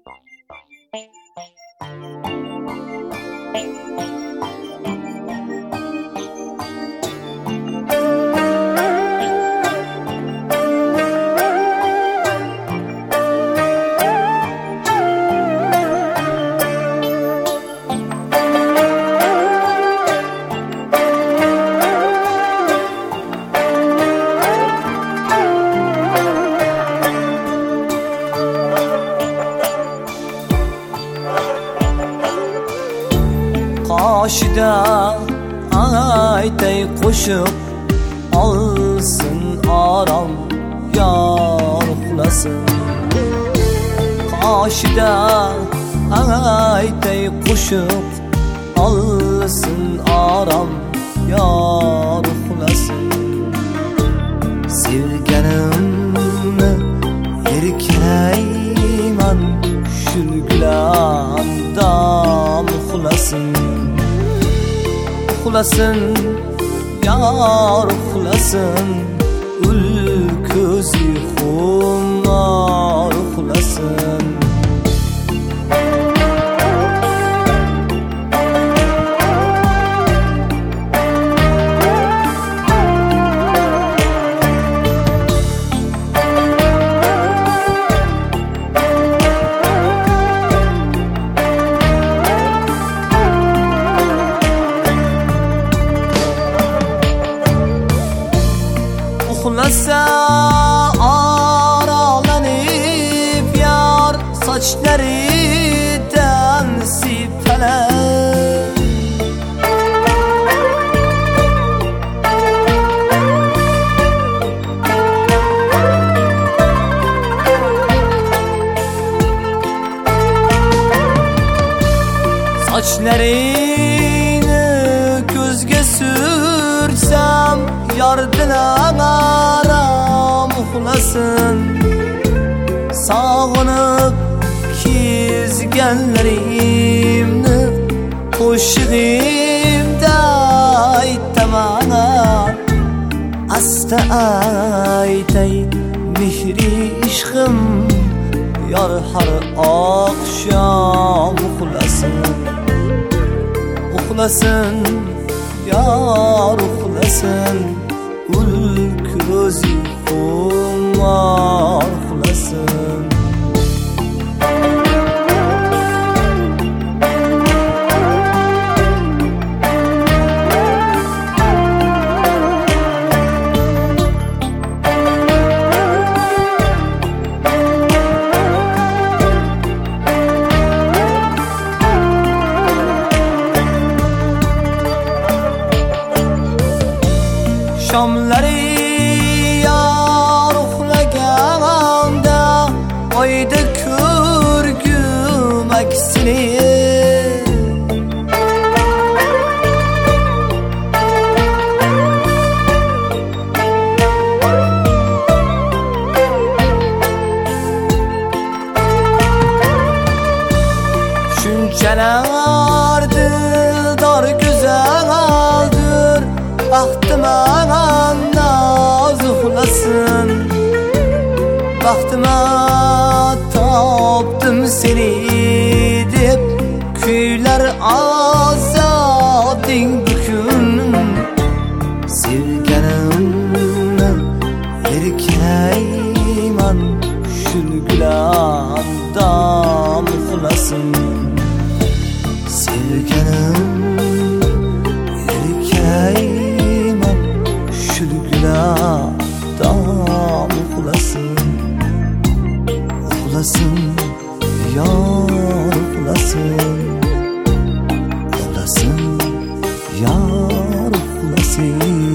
Qoshida aytay qo'shib olsin orom yor uxlasin. Qoshida aytay qo'shib olsin orom yor uxlasin. Sevganimni erkayman shulgulab uxlasin. Uxlasin, yar uxlasin, ul ko'zi xumor uxlasin. Uxlasa aralanib yar sochlaridan sipalab. Sochlarini ko'zga sursam yardan aram uxlasin. Sog'inib kezganlarimni qo'shig'imda aytaman. Asta aytay mehri ishqim yor har oqshom uxlasin. Uxlasin, yar uxlasin, ul ko'zi xumor uxlasin. Shomlari yar uxlaganda oyda ko'rgum aksini. Shunchalar dildor go'zaldir, baxtima naz uxlasin. Baxtima topdim seni deb kuylar azoding bukun. Sevganimni erkayman shulgulab uxlasin. Sevganimni erkayman shulgulab uxlasin. Uxlasin, yor uxlasin. Uxlasin, yor uxlasin.